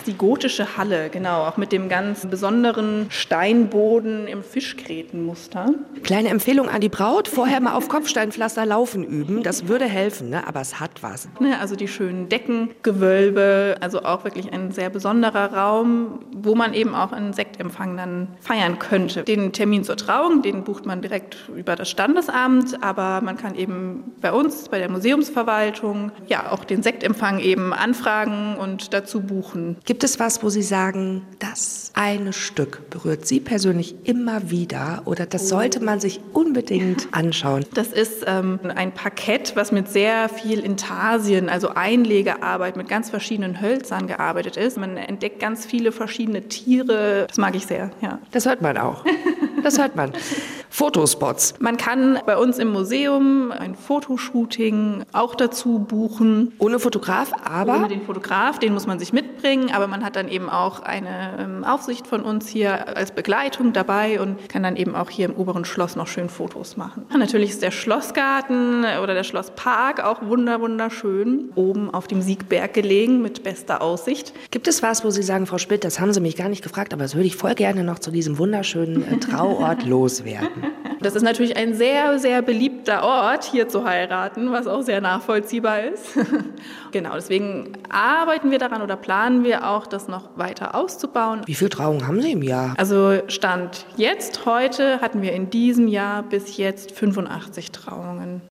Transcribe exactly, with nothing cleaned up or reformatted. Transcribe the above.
Die gotische Halle, genau, auch mit dem ganz besonderen Steinboden im Fischgrätenmuster. Kleine Empfehlung an die Braut, vorher mal auf Kopfsteinpflaster laufen üben, das würde helfen, ne? Aber es hat was. Ne, also die schönen Deckengewölbe, also auch wirklich ein sehr besonderer Raum, wo man eben auch einen Sektempfang dann feiern könnte. Den Termin zur Trauung, den bucht man direkt über das Standesamt, aber man kann eben bei uns, bei der Museumsverwaltung, ja auch den Sektempfang eben anfragen und dazu buchen. Gibt es was, wo Sie sagen, das eine Stück berührt Sie persönlich immer wieder oder das sollte man sich unbedingt anschauen? Das ist ähm, ein Parkett, was mit sehr viel Intarsien, also Einlegearbeit mit ganz verschiedenen Hölzern gearbeitet ist. Man entdeckt ganz viele verschiedene Tiere. Das mag ich sehr, ja. Das hört man auch. Das hört man. Fotospots. Man kann bei uns im Museum ein Fotoshooting auch dazu buchen. Ohne Fotograf, aber? Ohne den Fotograf, den muss man sich mitbringen, aber man hat dann eben auch eine ähm, Aufsicht von uns hier als Begleitung dabei und kann dann eben auch hier im oberen Schloss noch schön Fotos machen. Und natürlich ist der Schlossgarten oder der Schlosspark auch wunder wunderschön, oben auf dem Siegberg gelegen mit bester Aussicht. Gibt es was, wo Sie sagen, Frau Spitt, das haben Sie mich gar nicht gefragt, aber das würde ich voll gerne noch zu diesem wunderschönen äh, Trauort loswerden? Das ist natürlich ein sehr, sehr beliebter Ort, hier zu heiraten, was auch sehr nachvollziehbar ist. Genau, deswegen arbeiten wir daran oder planen wir auch, das noch weiter auszubauen. Wie viele Trauungen haben Sie im Jahr? Also Stand jetzt, heute, hatten wir in diesem Jahr bis jetzt fünfundachtzig Trauungen.